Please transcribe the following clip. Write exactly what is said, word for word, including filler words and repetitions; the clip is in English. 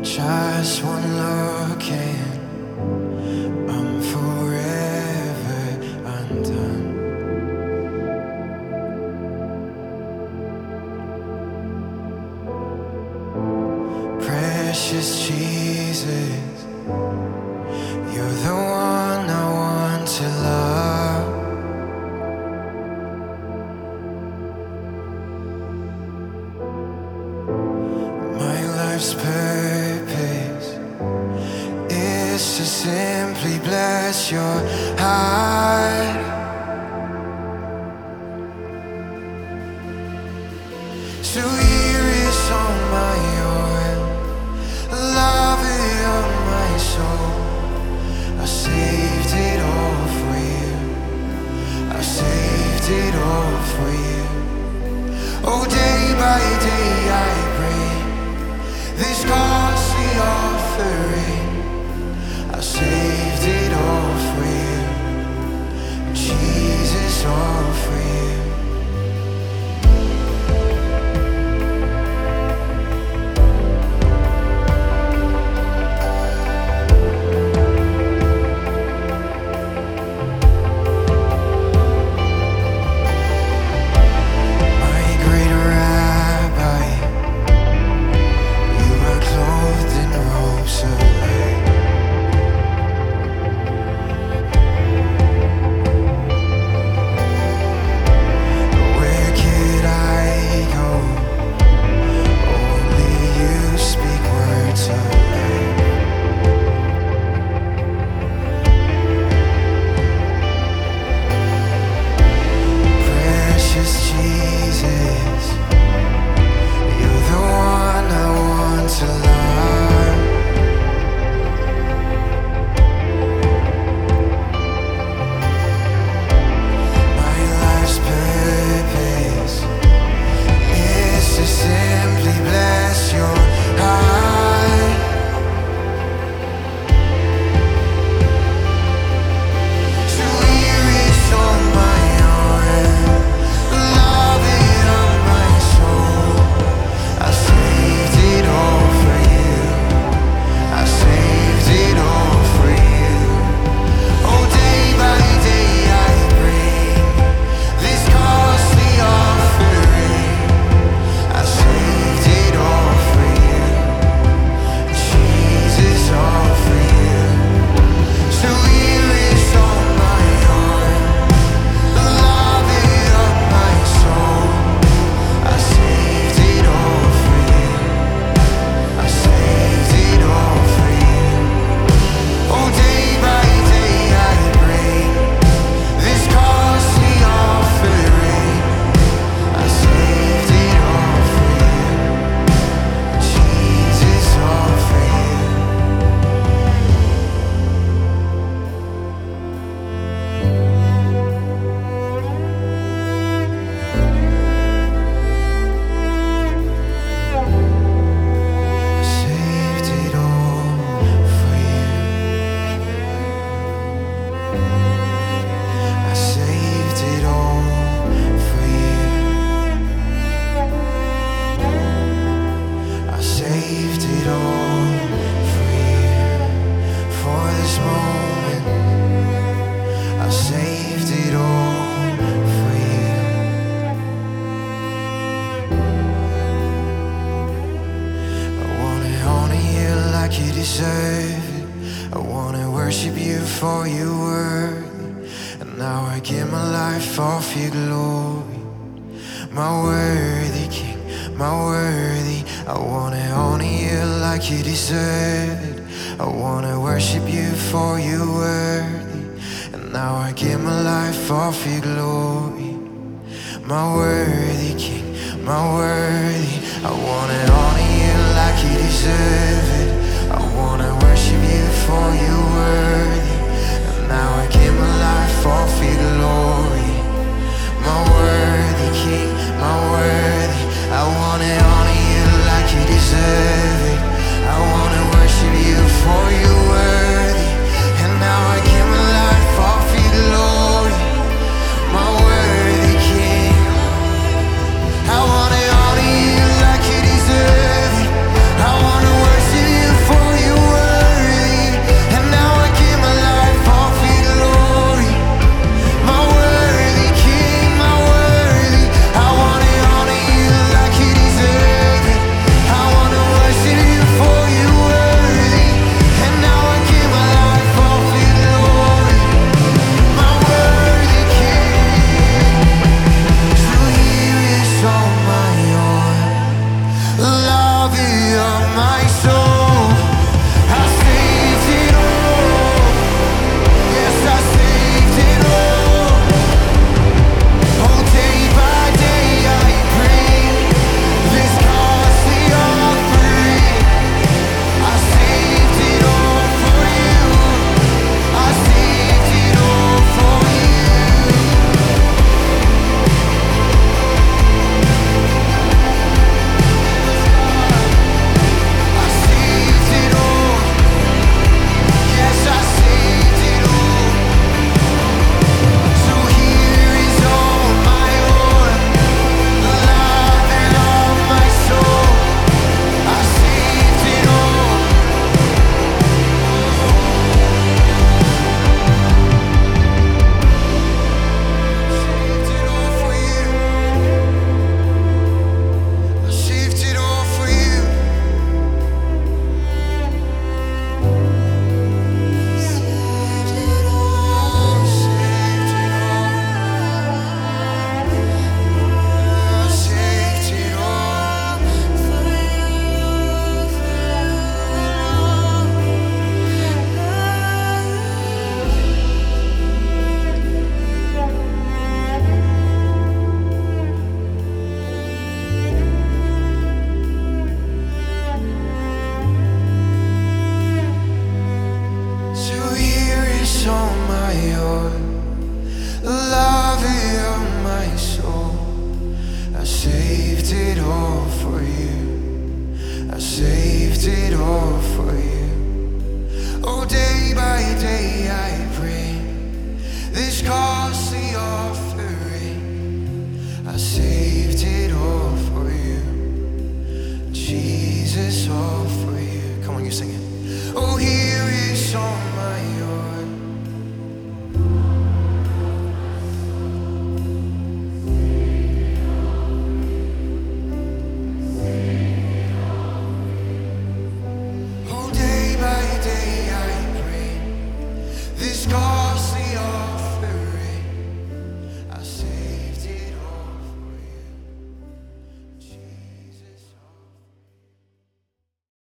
Just one look and I'm forever undone. Precious Jesus, you're the one I want to love. My life's purpose is to simply bless your heart. So here is all my oil, love of my soul. I saved it all for you. I saved it all for you. Oh, day by day I bring this costly offering. I saved it all for you, Jesus, all for you. I wanna worship you for your word, and now I give my life all for your glory. My worthy King, my worthy, I wanna honor you like you deserve it. I wanna worship you for your worthy, and now I give my life all for your glory. My worthy King, my worthy, I wanna honor you like you deserve it. I wanna worship you for your worthy, and now I give my life all for your glory. My worthy King, my worthy, I wanna honor you like you deserve it. I wanna worship you for your worthy, and now I give my life all for your glory. My worthy King, I wanna honor you like you deserve it. I wanna worship you my soul. I saved it all. Yes, I saved it all. Oh, day by day I bring this costly offering. I saved it all for you. I saved it all for you. I saved it all. Yes, I saved it all. So here is all my oil, the lover of my soul. I saved it all. Saved it all for you. I saved it all for you. Saved it all. Saved it all. I saved it all for you. So here is all my oil, the lover of my soul. I saved it all for you. I saved it all for you. Oh, day by day I bring this costly